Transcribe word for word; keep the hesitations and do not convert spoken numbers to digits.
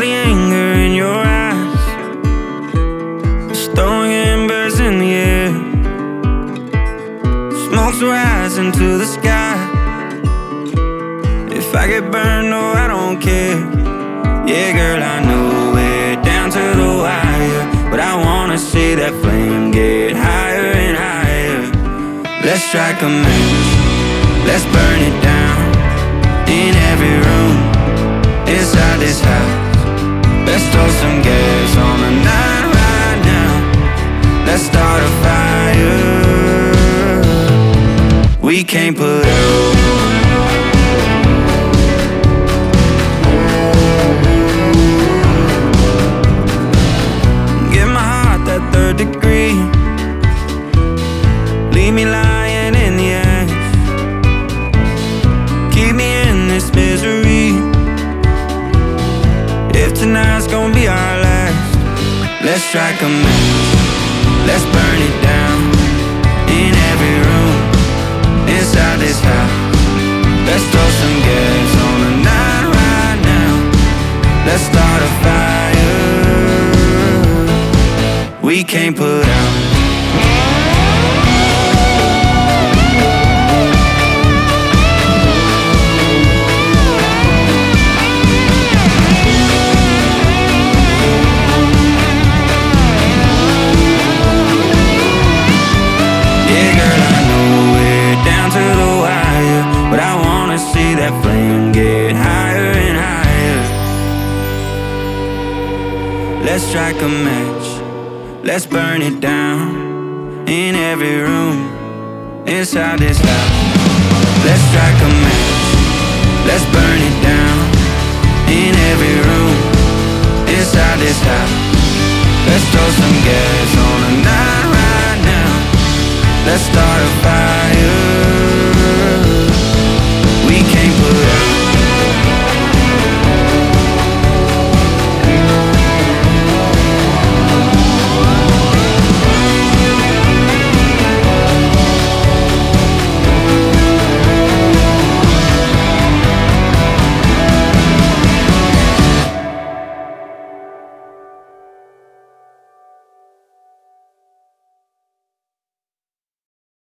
the anger in your eyes, throwing embers in the air. Smoke's rising to the sky. If I get burned, no, I don't care. Yeah, girl, I know we're down to the wire, but I wanna see that flame get higher and higher. Let's strike a match, let's burn it down. In every room, inside this house, let's throw some gas on the night right now. Let's start a fire we can't put out. Give my heart that third degree, leave me lying in the ash, keep me in this misery. If tonight's gonna be our last, let's strike a match, let's burn it down. In every room, inside this house, let's throw some gas on the night right now. Let's start a fire we can't put out. That flame get higher and higher. Let's strike a match, let's burn it down. In every room, inside this house, let's strike